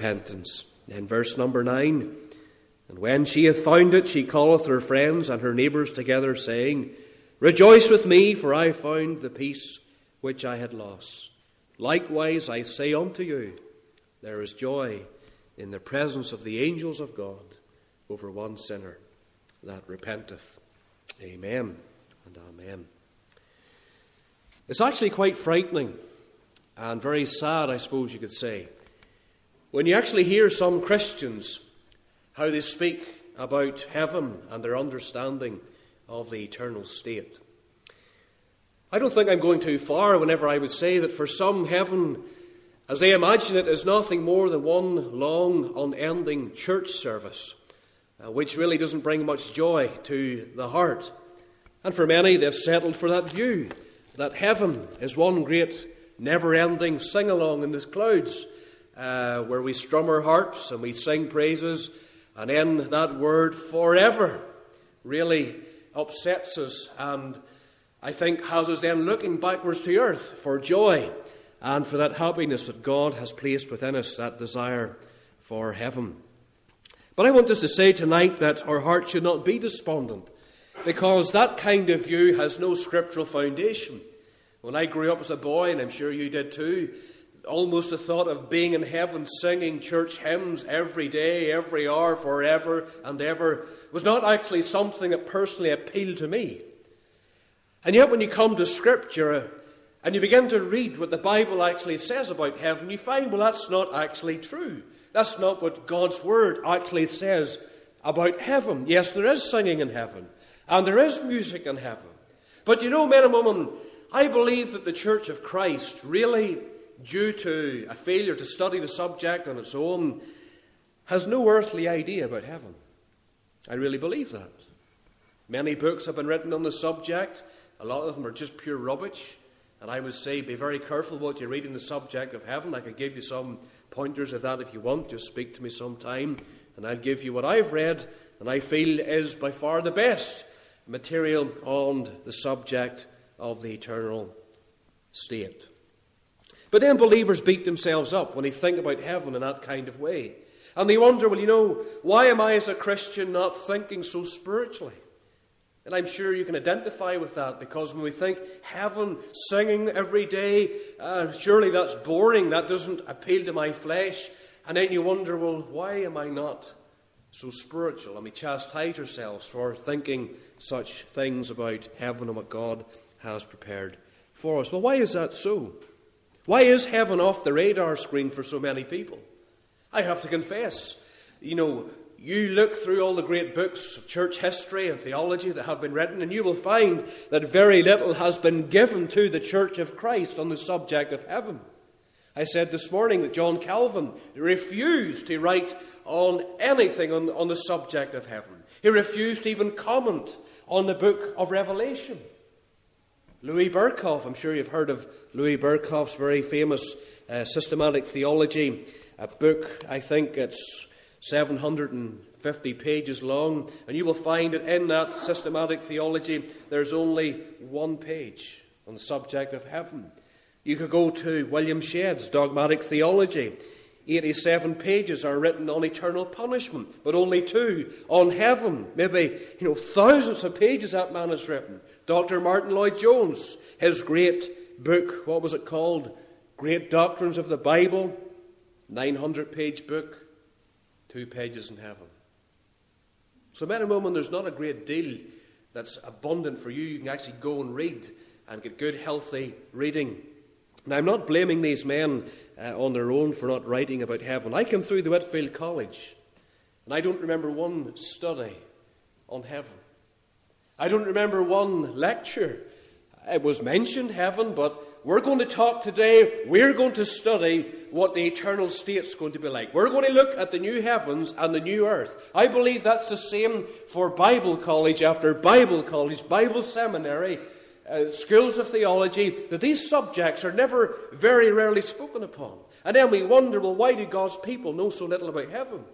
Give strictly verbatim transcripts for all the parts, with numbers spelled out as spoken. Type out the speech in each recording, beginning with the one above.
repentance. In verse number nine, and when she hath found it, she calleth her friends and her neighbours together, saying, Rejoice with me, for I found the peace which I had lost. Likewise I say unto you, there is joy in the presence of the angels of God over one sinner that repenteth. Amen and amen. It's actually quite frightening and very sad, I suppose you could say, when you actually hear some Christians, how they speak about heaven and their understanding of the eternal state. I don't think I'm going too far whenever I would say that for some, heaven, as they imagine it, is nothing more than one long, unending church service, uh, which really doesn't bring much joy to the heart. And for many, they've settled for that view, that heaven is one great, never-ending sing-along in the clouds, uh, where we strum our harps and we sing praises, and then that word forever really upsets us and I think has us then looking backwards to earth for joy and for that happiness that God has placed within us, that desire for heaven. But I want us to say tonight that our heart should not be despondent, because that kind of view has no scriptural foundation. When I grew up as a boy, and I'm sure you did too, almost the thought of being in heaven singing church hymns every day, every hour, forever and ever was not actually something that personally appealed to me. And yet when you come to Scripture and you begin to read what the Bible actually says about heaven, you find, well, that's not actually true. That's not what God's Word actually says about heaven. Yes, there is singing in heaven, and there is music in heaven. But you know, men and women, I believe that the Church of Christ really, due to a failure to study the subject on its own, has no earthly idea about heaven. I really believe that. Many books have been written on the subject. A lot of them are just pure rubbish. And I would say be very careful what you read in the subject of heaven. I could give you some pointers of that if you want. Just speak to me sometime, and I'll give you what I've read and I feel is by far the best material on the subject of the eternal state. But then believers beat themselves up when they think about heaven in that kind of way. And they wonder, well, you know, why am I as a Christian not thinking so spiritually? And I'm sure you can identify with that, because when we think heaven, singing every day, uh, surely that's boring, that doesn't appeal to my flesh. And then you wonder, well, why am I not so spiritual? And we chastise ourselves for thinking such things about heaven and what God has prepared for us. Well, why is that so? Why is heaven off the radar screen for so many people? I have to confess, you know, you look through all the great books of church history and theology that have been written, and you will find that very little has been given to the Church of Christ on the subject of heaven. I said this morning that John Calvin refused to write on anything on, on the subject of heaven. He refused to even comment on the book of Revelation. Louis Berkhoff, I'm sure you've heard of Louis Berkhoff's very famous uh, systematic theology, a book, I think it's seven hundred fifty pages long, and you will find that in that systematic theology there's only one page on the subject of heaven. You could go to William Shedd's dogmatic theology. eighty-seven pages are written on eternal punishment, but only two on heaven. Maybe, you know, thousands of pages that man has written. Doctor Martin Lloyd-Jones, his great book, what was it called? Great Doctrines of the Bible, nine hundred page book. Two pages in heaven. So, men and women, there's not a great deal that's abundant for you. You can actually go and read and get good, healthy reading. Now, I'm not blaming these men uh, on their own for not writing about heaven. I came through the Whitfield College, and I don't remember one study on heaven. I don't remember one lecture. It was mentioned, heaven, but we're going to talk today, we're going to study what the eternal state's going to be like. We're going to look at the new heavens and the new earth. I believe that's the same for Bible college after Bible college, Bible seminary, uh, schools of theology, that these subjects are never, very rarely spoken upon. And then we wonder, well, why do God's people know so little about heaven?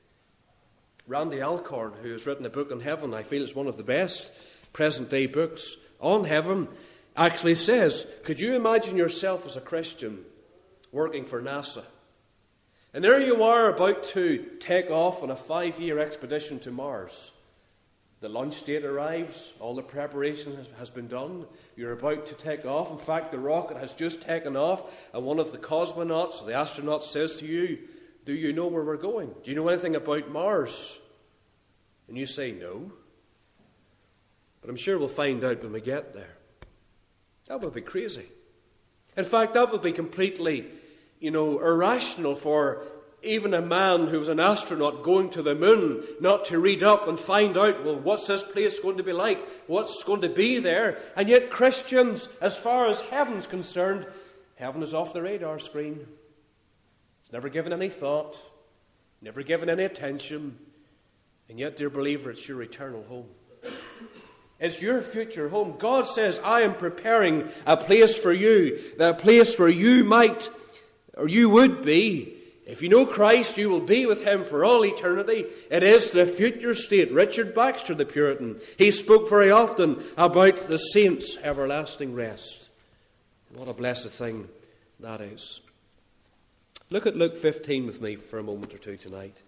Randy Alcorn, who has written a book on heaven, I feel it's one of the best present-day books on heaven, actually says, could you imagine yourself as a Christian working for NASA? And there you are about to take off on a five-year expedition to Mars. The launch date arrives, all the preparation has, has been done, you're about to take off. In fact, the rocket has just taken off, and one of the cosmonauts, the astronaut, says to you, do you know where we're going? Do you know anything about Mars? And you say, no. But I'm sure we'll find out when we get there. That would be crazy. In fact, that would be completely, you know, irrational for even a man who was an astronaut going to the moon not to read up and find out, well, what's this place going to be like? What's going to be there? And yet Christians, as far as heaven's concerned, heaven is off the radar screen. It's never given any thought, never given any attention. And yet, dear believer, it's your eternal home. It's your future home. God says, I am preparing a place for you, a place where you might, or you would be. If you know Christ, you will be with him for all eternity. It is the future state. Richard Baxter, the Puritan, he spoke very often about the saints' everlasting rest. What a blessed thing that is. Look at Luke fifteen with me for a moment or two tonight.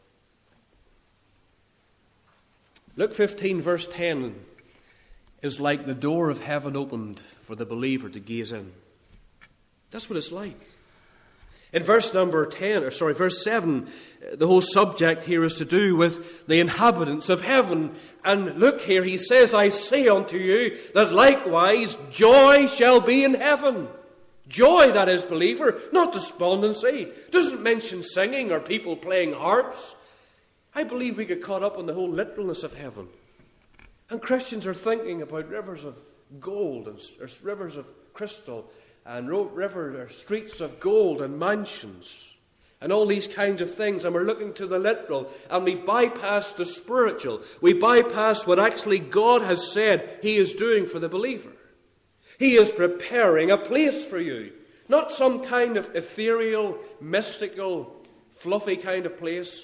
Luke fifteen, verse ten, is like the door of heaven opened for the believer to gaze in. That's what it's like. In verse number ten, or sorry, verse seven, the whole subject here is to do with the inhabitants of heaven. And look here, he says, I say unto you that likewise joy shall be in heaven. Joy, that is, believer, not despondency. It doesn't mention singing or people playing harps. I believe we get caught up in the whole literalness of heaven. And Christians are thinking about rivers of gold and rivers of crystal and river or streets of gold and mansions and all these kinds of things. And we're looking to the literal, and we bypass the spiritual. We bypass what actually God has said he is doing for the believer. He is preparing a place for you. Not some kind of ethereal, mystical, fluffy kind of place.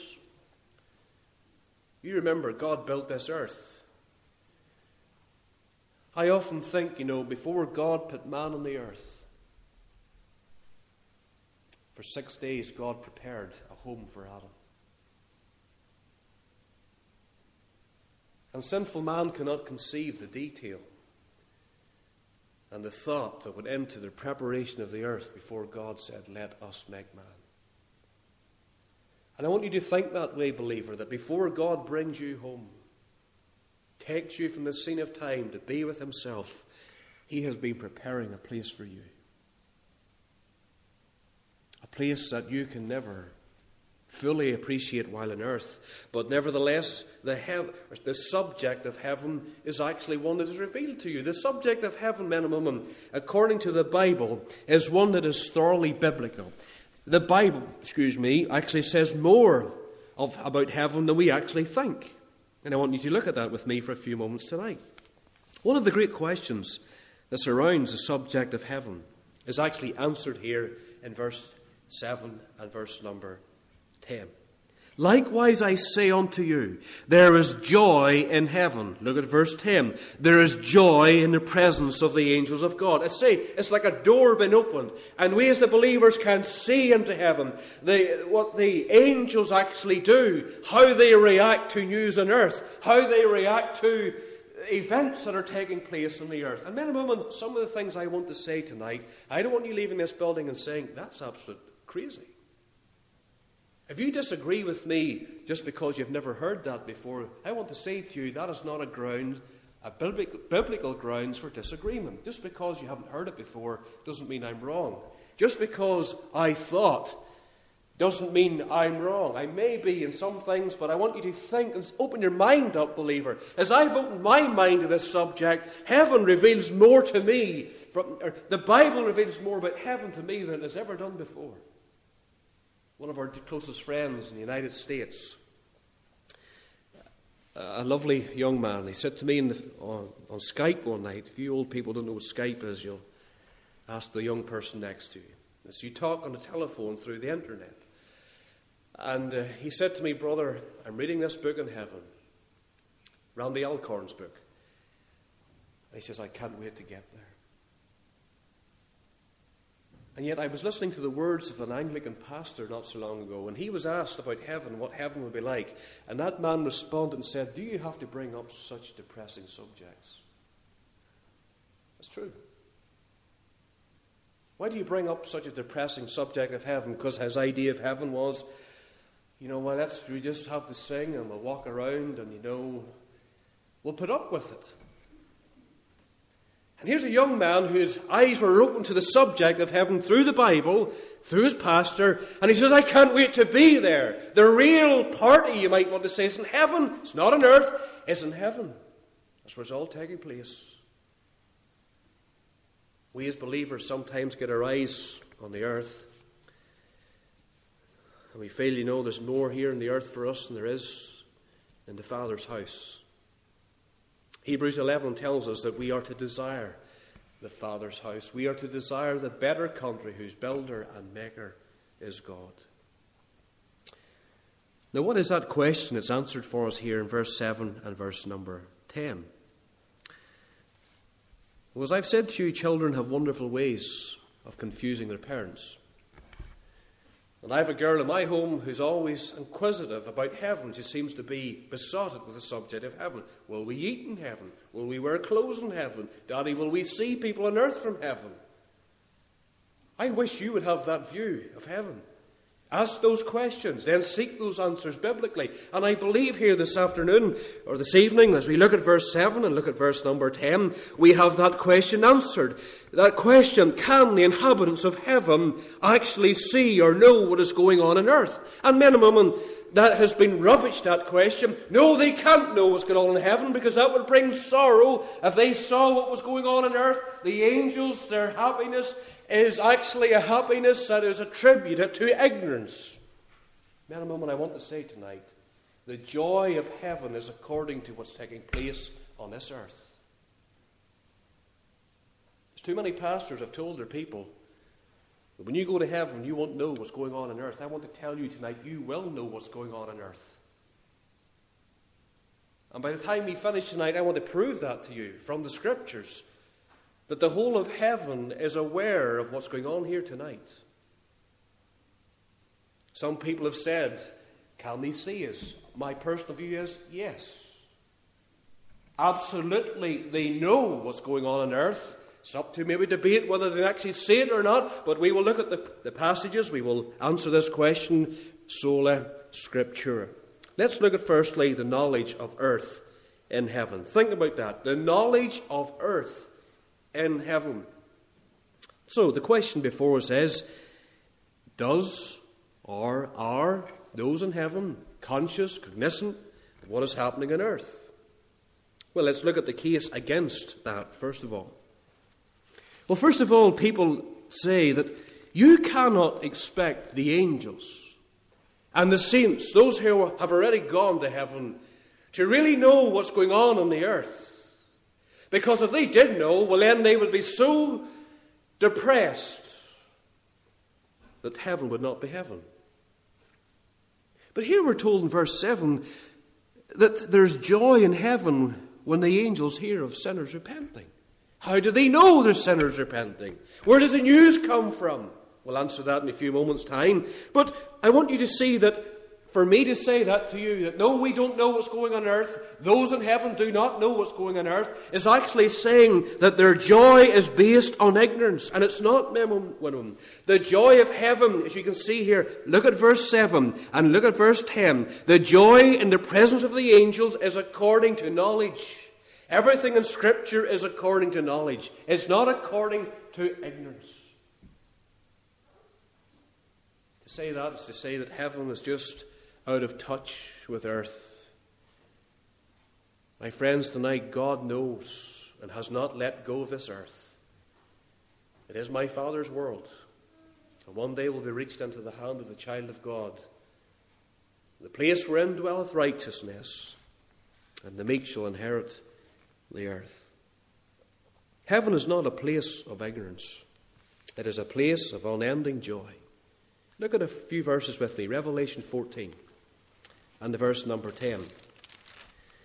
You remember, God built this earth. I often think, you know, before God put man on the earth, for six days God prepared a home for Adam. And sinful man cannot conceive the detail and the thought that went into the preparation of the earth before God said, let us make man. And I want you to think that way, believer, that before God brings you home, takes you from the scene of time to be with himself, he has been preparing a place for you. A place that you can never fully appreciate while on earth. But nevertheless, the, hev- the subject of heaven is actually one that is revealed to you. The subject of heaven, men and women, according to the Bible, is one that is thoroughly biblical. The Bible, excuse me, actually says more of, about heaven than we actually think. And I want you to look at that with me for a few moments tonight. One of the great questions that surrounds the subject of heaven is actually answered here in verse seven and verse number ten. Likewise I say unto you, there is joy in heaven. Look at verse ten. There is joy in the presence of the angels of God. I say, it's like a door being opened, and we as the believers can see into heaven the, what the angels actually do, how they react to news on earth, how they react to events that are taking place on the earth. And men and women, some of the things I want to say tonight, I don't want you leaving this building and saying, that's absolute crazy. If you disagree with me just because you've never heard that before, I want to say to you that is not a ground, a biblical, biblical grounds for disagreement. Just because you haven't heard it before doesn't mean I'm wrong. Just because I thought doesn't mean I'm wrong. I may be in some things, but I want you to think and open your mind up, believer. As I've opened my mind to this subject, heaven reveals more to me. From, or the Bible reveals more about heaven to me than it has ever done before. One of our closest friends in the United States, a lovely young man, he said to me in the, on, on Skype one night, if you old people don't know what Skype is, you'll ask the young person next to you. As you talk on the telephone through the internet. And uh, he said to me, brother, I'm reading this book in heaven, Randy Alcorn's book. And he says, I can't wait to get there. And yet I was listening to the words of an Anglican pastor not so long ago, and he was asked about heaven, what heaven would be like. And that man responded and said, do you have to bring up such depressing subjects? That's true. Why do you bring up such a depressing subject of heaven? Because his idea of heaven was, you know, well, that's, we just have to sing and we'll walk around and, you know, we'll put up with it. And here's a young man whose eyes were open to the subject of heaven through the Bible, through his pastor, and he says, I can't wait to be there. The real party, you might want to say, is in heaven. It's not on earth, it's in heaven. That's where it's all taking place. We as believers sometimes get our eyes on the earth, and we feel, you know, there's more here in the earth for us than there is in the Father's house. Hebrews eleven tells us that we are to desire the Father's house. We are to desire the better country whose builder and maker is God. Now, what is that question? It's answered for us here in verse seven and verse number ten. Well, as I've said to you, children have wonderful ways of confusing their parents. And I have a girl in my home who's always inquisitive about heaven. She seems to be besotted with the subject of heaven. Will we eat in heaven? Will we wear clothes in heaven? Daddy, will we see people on earth from heaven? I wish you would have that view of heaven. Ask those questions, then seek those answers biblically. And I believe here this afternoon, or this evening, as we look at verse seven and look at verse number ten, we have that question answered. That question, can the inhabitants of heaven actually see or know what is going on on earth? And men and women, that has been rubbished, that question. No, they can't know what's going on in heaven, because that would bring sorrow if they saw what was going on on earth. The angels, their happiness is actually a happiness that is attributed to ignorance. Men and women, I want to say tonight, the joy of heaven is according to what's taking place on this earth. There's too many pastors have told their people that when you go to heaven, you won't know what's going on on earth. I want to tell you tonight, you will know what's going on on earth. And by the time we finish tonight, I want to prove that to you from the Scriptures, that the whole of heaven is aware of what's going on here tonight. Some people have said, can they see us? My personal view is, yes. Absolutely, they know what's going on on earth. It's up to maybe debate whether they actually see it or not, but we will look at the, the passages. We will answer this question sola scriptura. Let's look at firstly the knowledge of earth in heaven. Think about that. The knowledge of earth in heaven. So the question before us is, does or are those in heaven conscious, cognizant of what is happening on earth? Well, let's look at the case against that, first of all. Well, first of all, people say that you cannot expect the angels and the saints, those who have already gone to heaven, to really know what's going on on the earth. Because if they did know, well, then they would be so depressed that heaven would not be heaven. But here we're told in verse seven that there's joy in heaven when the angels hear of sinners repenting. How do they know there's sinners repenting? Where does the news come from? We'll answer that in a few moments' time. But I want you to see that, for me to say that to you, that no, we don't know what's going on earth, those in heaven do not know what's going on earth, is actually saying that their joy is based on ignorance. And it's not, women. The joy of heaven, as you can see here, look at verse seven and look at verse ten. The joy in the presence of the angels is according to knowledge. Everything in Scripture is according to knowledge. It's not according to ignorance. To say that is to say that heaven is just out of touch with earth. My friends, tonight God knows and has not let go of this earth. It is my Father's world, and one day will be reached into the hand of the child of God. The place wherein dwelleth righteousness, and the meek shall inherit the earth. Heaven is not a place of ignorance. It is a place of unending joy. Look at a few verses with me. Revelation fourteen. And the verse number ten.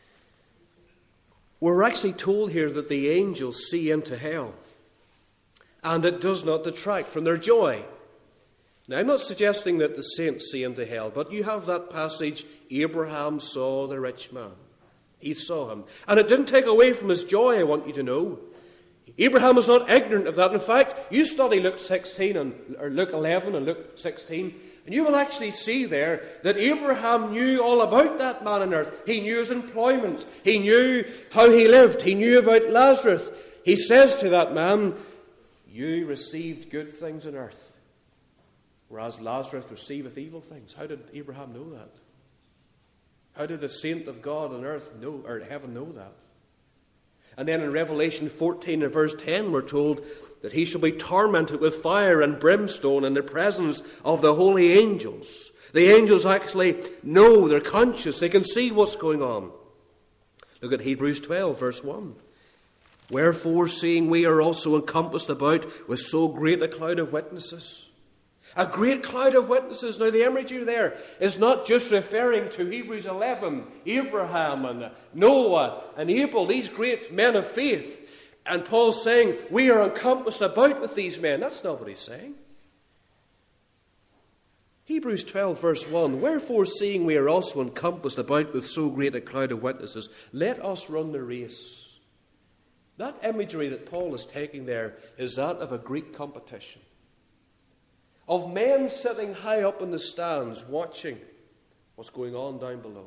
We're actually told here that the angels see into hell. and it does not detract from their joy. Now, I'm not suggesting that the saints see into hell, but you have that passage, Abraham saw the rich man. He saw him. And it didn't take away from his joy, I want you to know. Abraham was not ignorant of that. In fact, you study Luke sixteen and or Luke eleven and Luke sixteen, and you will actually see there that Abraham knew all about that man on earth. He knew his employment. He knew how he lived. He knew about Lazarus. He says to that man, "You received good things on earth, whereas Lazarus receiveth evil things." How did Abraham know that? How did the saint of God on earth know, or heaven know that? And then in Revelation fourteen and verse ten, we're told that he shall be tormented with fire and brimstone in the presence of the holy angels. The angels actually know, they're conscious, they can see what's going on. Look at Hebrews twelve, verse one. "Wherefore, seeing we are also encompassed about with so great a cloud of witnesses." A great cloud of witnesses. Now, the imagery there is not just referring to Hebrews eleven, Abraham and Noah and Abel, these great men of faith. And Paul's saying, we are encompassed about with these men. That's not what he's saying. Hebrews twelve, verse one, "Wherefore, seeing we are also encompassed about with so great a cloud of witnesses, let us run the race." That imagery that Paul is taking there is that of a Greek competition, of men sitting high up in the stands watching what's going on down below.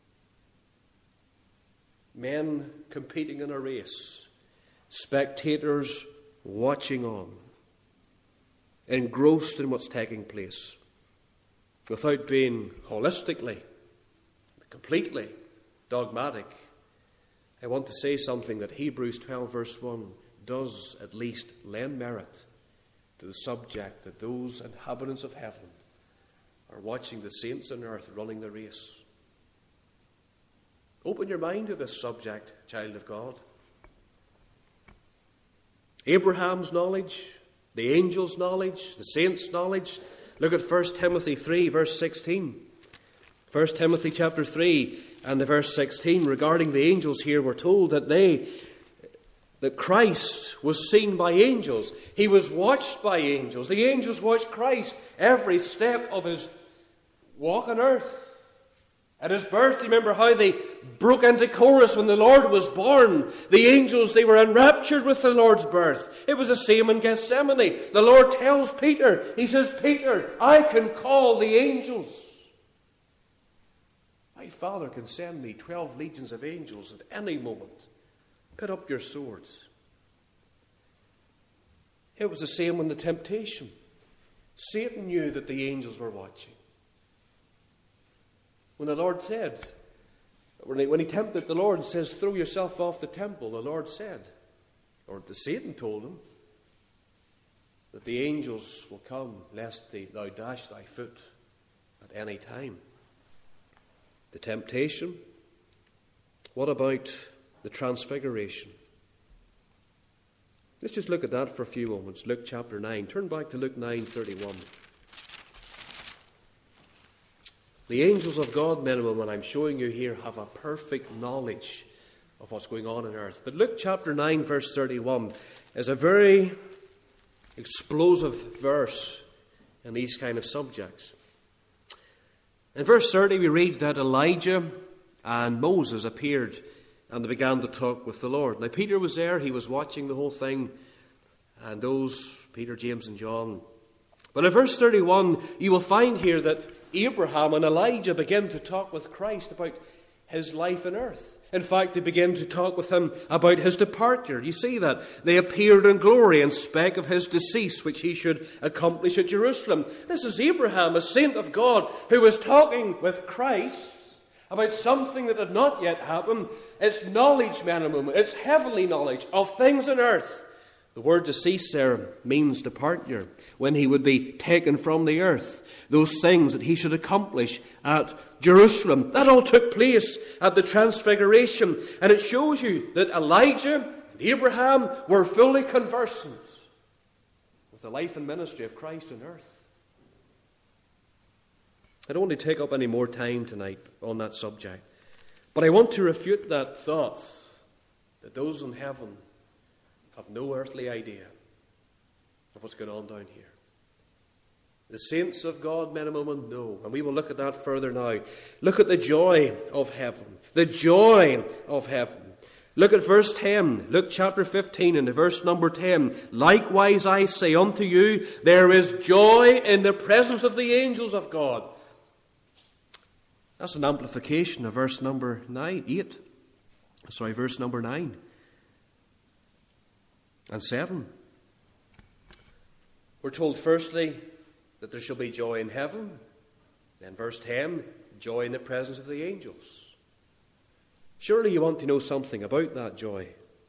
Men competing in a race, spectators watching on, engrossed in what's taking place, without being holistically, completely dogmatic. I want to say something that Hebrews twelve, verse one does at least lend merit to the subject that those inhabitants of heaven are watching the saints on earth running the race. Open your mind to this subject, child of God. Abraham's knowledge, the angels' knowledge, the saints' knowledge. Look at First Timothy three, verse sixteen. First Timothy chapter three and the verse sixteen, regarding the angels here, we're told that they that Christ was seen by angels. He was watched by angels. The angels watched Christ every step of his walk on earth. At his birth, remember how they broke into chorus when the Lord was born. The angels, they were enraptured with the Lord's birth. It was the same in Gethsemane. The Lord tells Peter, he says, "Peter, I can call the angels. My Father can send me twelve legions of angels at any moment. Put up your swords." It was the same in the temptation. Satan knew that the angels were watching. When the Lord said, when he, when he tempted the Lord and says, "Throw yourself off the temple," the Lord said, or the Satan told him, that the angels will come lest they, thou dash thy foot at any time. The temptation. What about the transfiguration? Let's just look at that for a few moments. Luke chapter nine. Turn back to Luke nine thirty-one. The angels of God, men and women, I'm showing you here, have a perfect knowledge of what's going on on earth. But Luke chapter nine, verse thirty-one, is a very explosive verse in these kind of subjects. In verse thirty, we read that Elijah and Moses appeared and they began to talk with the Lord. Now, Peter was there. He was watching the whole thing. And those, Peter, James, and John. But in verse thirty-one, you will find here that Abraham and Elijah begin to talk with Christ about his life on earth. In fact, they begin to talk with him about his departure. You see that? They appeared in glory and spake of his decease, which he should accomplish at Jerusalem. This is Abraham, a saint of God, who was talking with Christ about something that had not yet happened. It's knowledge, men and women. It's heavenly knowledge of things on earth. The word decease there means departure, when he would be taken from the earth. Those things that he should accomplish at Jerusalem. That all took place at the Transfiguration. And it shows you that Elijah and Abraham were fully conversant with the life and ministry of Christ on earth. I don't want to take up any more time tonight on that subject. But I want to refute that thought that those in heaven have no earthly idea. of what's going on down here. The saints of God, men and women, know. And we will look at that further now. Look at the joy of heaven. The joy of heaven. Look at verse ten. Luke chapter fifteen and verse number ten. Likewise I say unto you, there is joy in the presence of the angels of God. That's an amplification of verse number nine, eight. Sorry, verse number nine and seven. We're told firstly that there shall be joy in heaven. Then verse ten, joy in the presence of the angels. Surely you want to know something about that joy.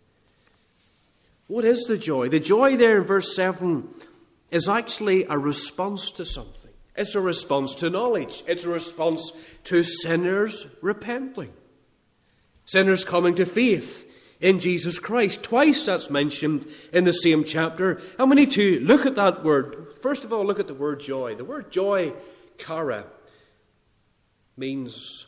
What is the joy? The joy there in verse seven is actually a response to something. It's a response to knowledge. It's a response to sinners repenting. Sinners coming to faith in Jesus Christ. Twice that's mentioned in the same chapter. And we need to look at that word. First of all, look at the word joy. The word joy, kara, means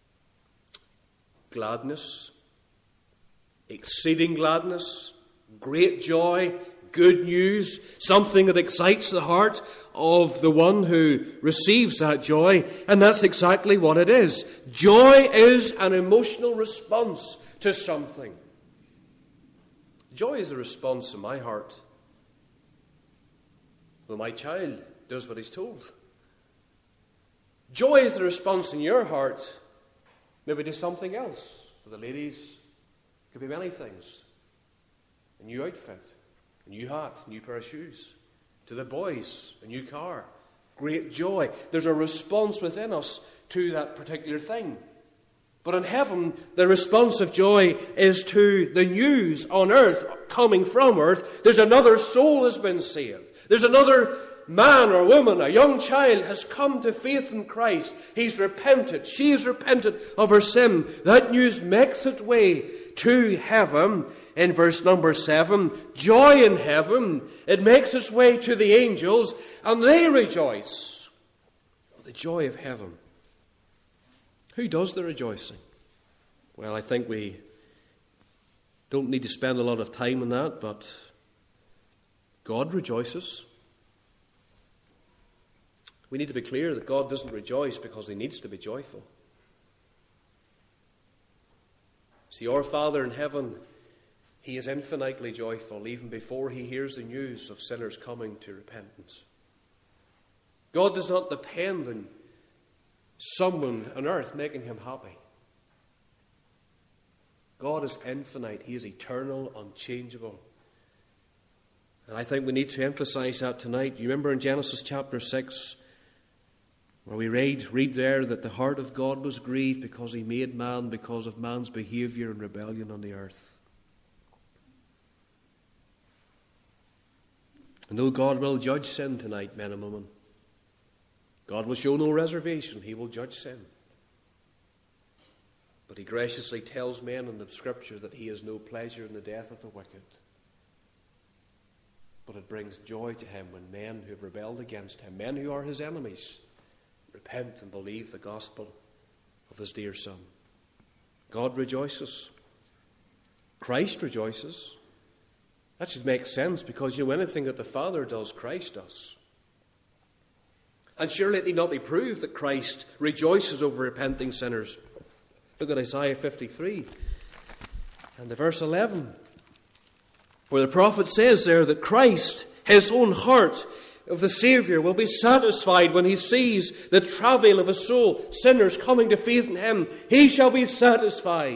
gladness, exceeding gladness, great joy, good news, something that excites the heart of the one who receives that joy. And that's exactly what it is. Joy is an emotional response to something. Joy is a response in my heart when my child does what he's told. Joy is the response in your heart maybe to something else. For the ladies, it could be many things. A new outfit, a new hat, a new pair of shoes. To the boys, a new car. Great joy. There's a response within us to that particular thing. But in heaven, the response of joy is to the news on earth, coming from earth. There's another soul has been saved. There's another man or woman, a young child, has come to faith in Christ. He's repented. She has repented of her sin. That news makes its way to heaven in verse number seven. Joy in heaven. It makes its way to the angels, and they rejoice. The joy of heaven. Who does the rejoicing? Well, I think we don't need to spend a lot of time on that, but God rejoices. We need to be clear that God doesn't rejoice because he needs to be joyful. See, our Father in heaven, he is infinitely joyful even before he hears the news of sinners coming to repentance. God does not depend on someone on earth making him happy. God is infinite. He is eternal, unchangeable. And I think we need to emphasize that tonight. You remember in Genesis chapter six, where we read, read there that the heart of God was grieved because he made man because of man's behavior and rebellion on the earth. And though God will judge sin tonight, men and women, God will show no reservation. He will judge sin. But he graciously tells men in the Scripture that he has no pleasure in the death of the wicked. But it brings joy to him when men who have rebelled against him, men who are his enemies, repent and believe the gospel of his dear Son. God rejoices. Christ rejoices. That should make sense, because you know anything that the Father does, Christ does. And surely it need not be proved that Christ rejoices over repenting sinners. Look at Isaiah fifty-three and the verse eleven, where the prophet says there that Christ, his own heart of the Saviour, will be satisfied when he sees the travail of a soul, sinners coming to faith in him. He shall be satisfied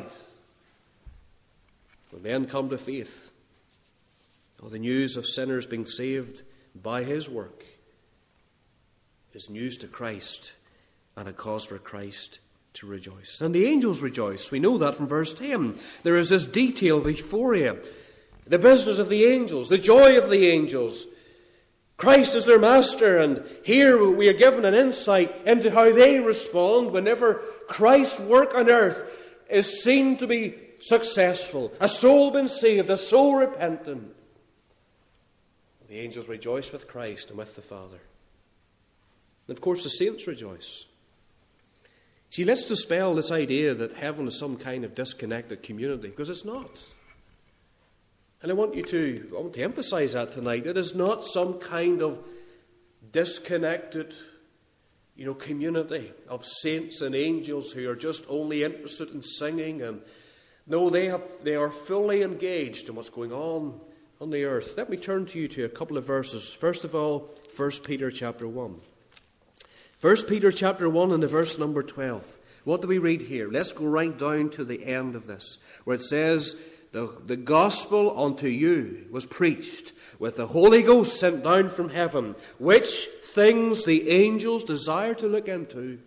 when men come to faith. Oh, the news of sinners being saved by his work is news to Christ and a cause for Christ to rejoice. And the angels rejoice. We know that from verse ten. There is this detail of euphoria, the business of the angels, the joy of the angels. Christ is their master, and here we are given an insight into how they respond whenever Christ's work on earth is seen to be successful. A soul been saved, a soul repentant. The angels rejoice with Christ and with the Father. And of course the saints rejoice. See, let's dispel this idea that heaven is some kind of disconnected community, because it's not. And I want you to, I want to emphasize that tonight. It is not some kind of disconnected, you know, community of saints and angels who are just only interested in singing. And no, they have, they are fully engaged in what's going on on the earth. Let me turn to you to a couple of verses. First of all, First Peter chapter one. First Peter chapter one and the verse number twelve. What do we read here? Let's go right down to the end of this, where it says, The, the gospel unto you was preached, with the Holy Ghost sent down from heaven, which things the angels desire to look into.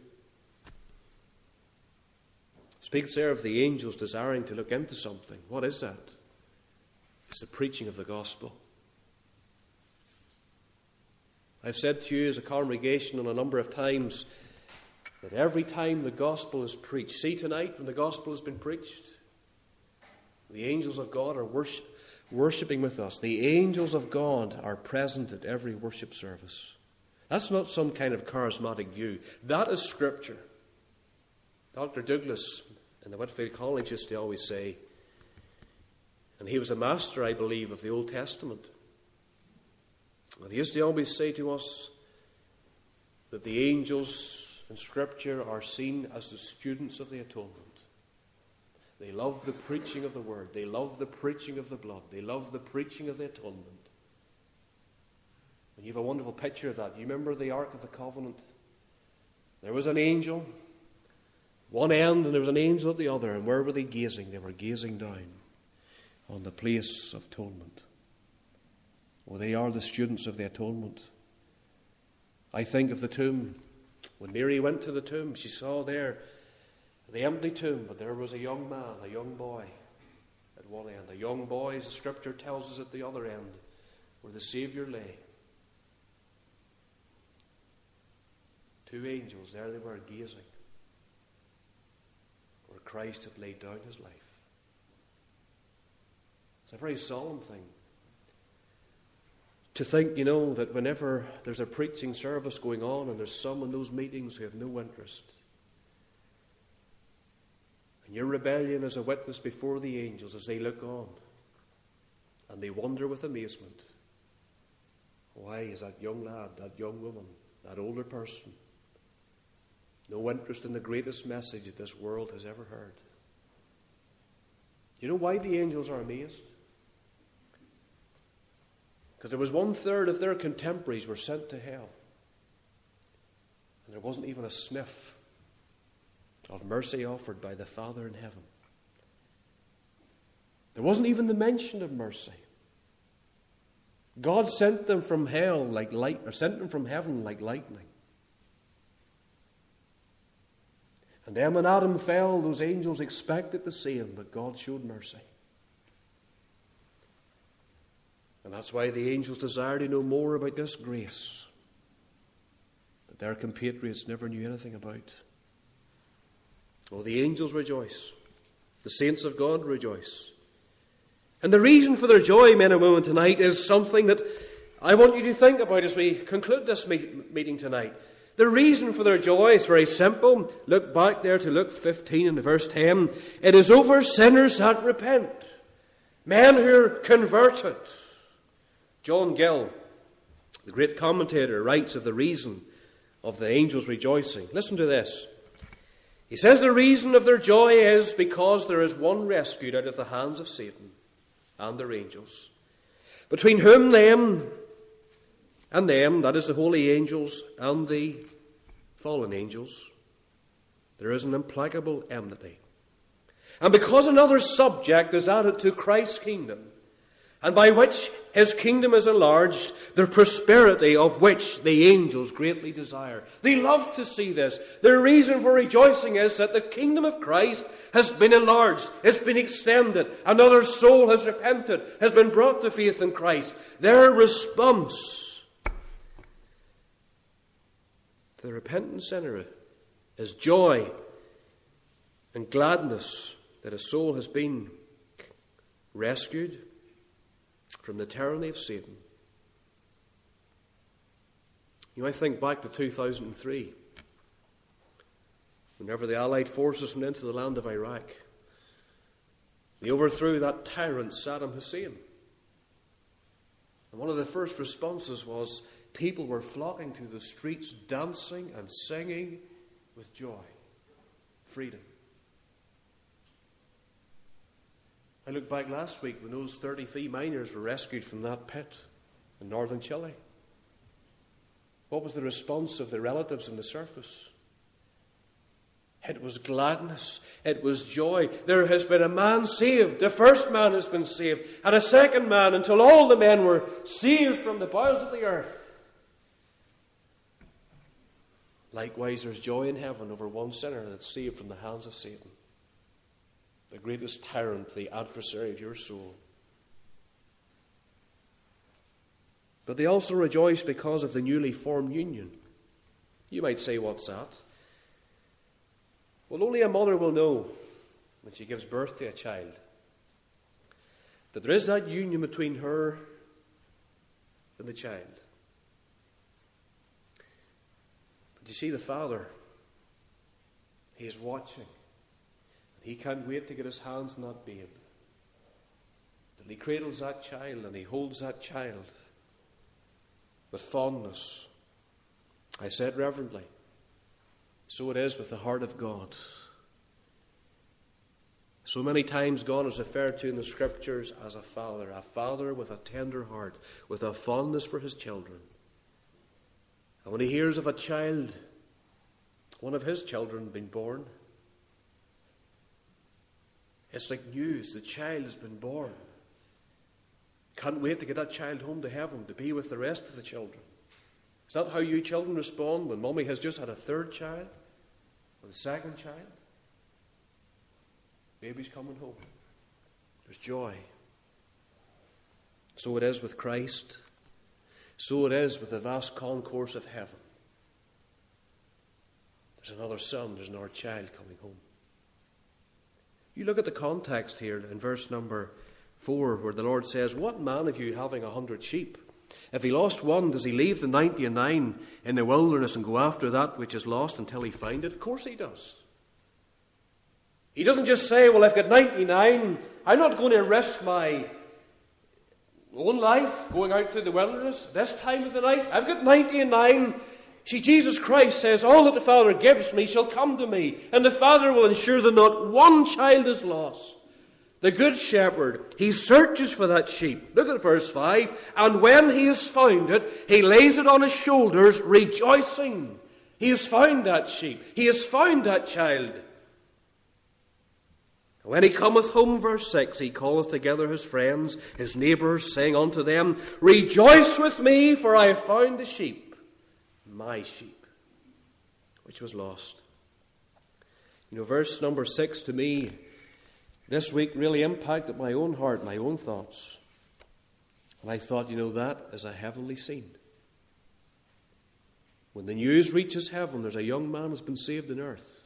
Speaks there of the angels desiring to look into something. What is that? It's the preaching of the gospel. I've said to you as a congregation on a number of times that every time the gospel is preached, see tonight when the gospel has been preached, the angels of God are worship, worshipping with us. The angels of God are present at every worship service. That's not some kind of charismatic view. That is Scripture. Doctor Douglas in the Whitefield College used to always say, and he was a master, I believe, of the Old Testament. And he used to always say to us that the angels in Scripture are seen as the students of the atonement. They love the preaching of the word. They love the preaching of the blood. They love the preaching of the atonement. And you have a wonderful picture of that. You remember the Ark of the Covenant? There was an angel, one end, and there was an angel at the other. And where were they gazing? They were gazing down on the place of atonement. Well, they are the students of the atonement. I think of the tomb. When Mary went to the tomb, she saw there the empty tomb, but there was a young man, a young boy at one end. A young boy, as the Scripture tells us, at the other end, where the Saviour lay. Two angels, there they were gazing, where Christ had laid down his life. It's a very solemn thing to think, you know, that whenever there's a preaching service going on and there's some in those meetings who have no interest, and your rebellion is a witness before the angels as they look on and they wonder with amazement, why is that young lad, that young woman, that older person, no interest in the greatest message that this world has ever heard? You know why the angels are amazed? Because there was one third of their contemporaries were sent to hell. And there wasn't even a sniff of mercy offered by the Father in heaven. There wasn't even the mention of mercy. God sent them from hell like light, or sent them from heaven like lightning. And then when Adam fell, those angels expected the same, but God showed mercy. And that's why the angels desire to know more about this grace that their compatriots never knew anything about. Oh, the angels rejoice. The saints of God rejoice. And the reason for their joy, men and women, tonight is something that I want you to think about as we conclude this meeting tonight. The reason for their joy is very simple. Look back there to Luke fifteen and verse ten. It is over sinners that repent. Men who are converted. John Gill, the great commentator, writes of the reason of the angels rejoicing. Listen to this. He says the reason of their joy is because there is one rescued out of the hands of Satan and their angels, between whom them and them, that is the holy angels and the fallen angels, there is an implacable enmity. And because another subject is added to Christ's kingdom, and by which his kingdom is enlarged, the prosperity of which the angels greatly desire. They love to see this. Their reason for rejoicing is that the kingdom of Christ has been enlarged, it's been extended, another soul has repented, has been brought to faith in Christ. Their response to the repentant sinner is joy and gladness that a soul has been rescued from the tyranny of Satan. You might think back to two thousand three, whenever the Allied forces went into the land of Iraq. They overthrew that tyrant Saddam Hussein. And one of the first responses was people were flocking to the streets, dancing and singing with joy. Freedom. I looked back last week when those thirty-three miners were rescued from that pit in northern Chile. What was the response of the relatives on the surface? It was gladness. It was joy. There has been a man saved. The first man has been saved. And a second man, until all the men were saved from the bowels of the earth. Likewise, there's joy in heaven over one sinner that's saved from the hands of Satan, the greatest tyrant, the adversary of your soul. But they also rejoice because of the newly formed union. You might say, what's that? Well, only a mother will know when she gives birth to a child that there is that union between her and the child. But you see, the father, he is watching. He can't wait to get his hands on that babe. Till he cradles that child and he holds that child with fondness. I said reverently, so it is with the heart of God. So many times God is referred to in the Scriptures as a father, a father with a tender heart, with a fondness for his children. And when he hears of a child, one of his children being born, it's like news. The child has been born. Can't wait to get that child home to heaven, to be with the rest of the children. Is that how you children respond when mommy has just had a third child? Or a second child? Baby's coming home. There's joy. So it is with Christ. So it is with the vast concourse of heaven. There's another son, there's another child coming home. You look at the context here in verse number four, where the Lord says, what man of you having a hundred sheep? If he lost one, does he leave the ninety and nine in the wilderness and go after that which is lost until he find it? Of course he does. He doesn't just say, well, I've got ninety-nine. I'm not going to risk my own life going out through the wilderness this time of the night. I've got ninety and nine. See, Jesus Christ says, all that the Father gives me shall come to me, and the Father will ensure that not one child is lost. The good shepherd, he searches for that sheep. Look at verse five. And when he has found it, he lays it on his shoulders, rejoicing. He has found that sheep. He has found that child. When he cometh home, verse six, he calleth together his friends, his neighbours, saying unto them, rejoice with me, for I have found the sheep, my sheep, which was lost. You know, verse number six to me this week really impacted my own heart, my own thoughts. And I thought, you know, that is a heavenly scene. When the news reaches heaven, there's a young man who's been saved on earth.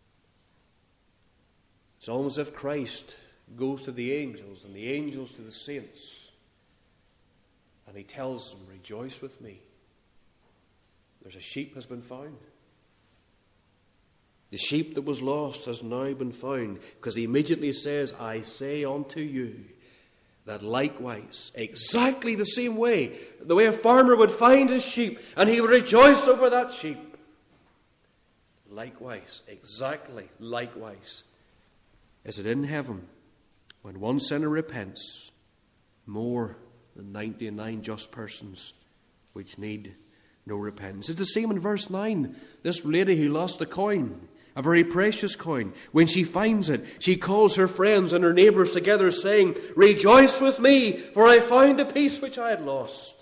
It's almost as if Christ goes to the angels and the angels to the saints. And he tells them, rejoice with me. There's a sheep has been found. The sheep that was lost has now been found, because he immediately says, I say unto you that likewise, exactly the same way, the way a farmer would find his sheep and he would rejoice over that sheep. Likewise, exactly likewise, is it in heaven when one sinner repents more than ninety-nine just persons which need no repentance. It's the same in verse nine. This lady who lost the coin, a very precious coin, when she finds it, she calls her friends and her neighbours together, saying, rejoice with me, for I found a piece which I had lost.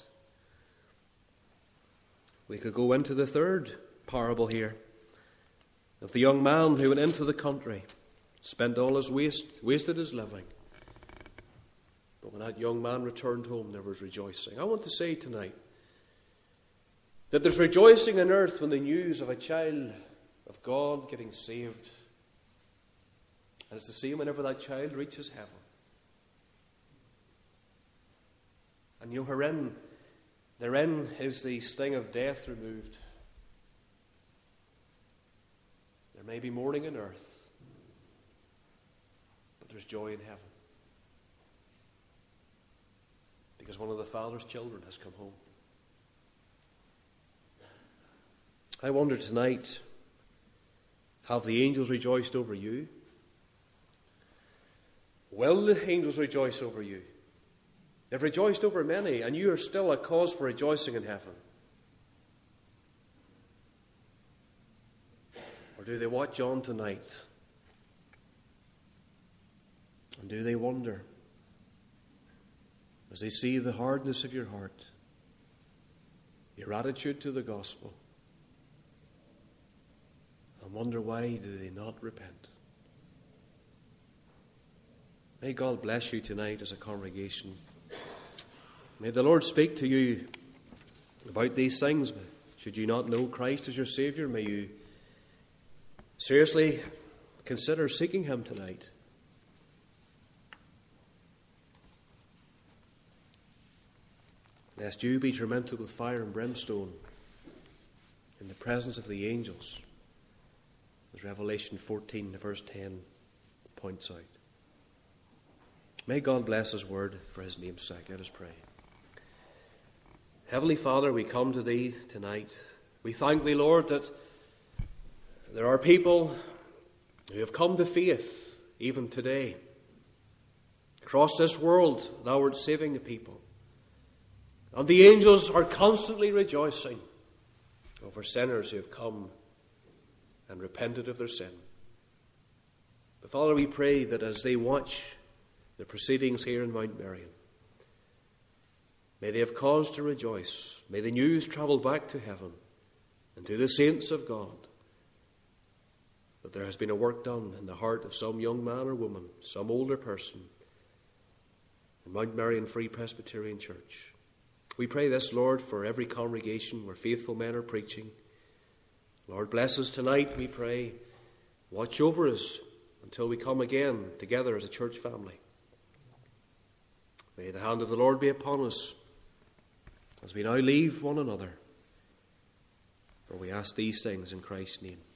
We could go into the third parable here of the young man who went into the country, spent all his waste, wasted his living. But when that young man returned home, there was rejoicing. I want to say tonight that there's rejoicing on earth when the news of a child of God getting saved. And it's the same whenever that child reaches heaven. And you know, herein, therein is the sting of death removed. There may be mourning on earth, but there's joy in heaven. because one of the Father's children has come home. I wonder tonight, have the angels rejoiced over you? Will the angels rejoice over you? They've rejoiced over many, and you are still a cause for rejoicing in heaven. Or do they watch on tonight? And do they wonder, as they see the hardness of your heart, your attitude to the gospel, and wonder why do they not repent? May God bless you tonight as a congregation. May the Lord speak to you about these things. Should you not know Christ as your Saviour, may you seriously consider seeking Him tonight. Lest you be tormented with fire and brimstone in the presence of the angels, as Revelation fourteen, verse ten points out. May God bless His word for His name's sake. Let us pray. Heavenly Father, we come to Thee tonight. We thank Thee, Lord, that there are people who have come to faith even today. Across this world, Thou art saving the people. And the angels are constantly rejoicing over sinners who have come and repented of their sin. But Father, we pray that as they watch the proceedings here in Mount Merion, may they have cause to rejoice. May the news travel back to heaven and to the saints of God that there has been a work done in the heart of some young man or woman, some older person in Mount Merion Free Presbyterian Church. We pray this, Lord, for every congregation where faithful men are preaching. Lord, bless us tonight, we pray. Watch over us until we come again together as a church family. May the hand of the Lord be upon us as we now leave one another. For we ask these things in Christ's name.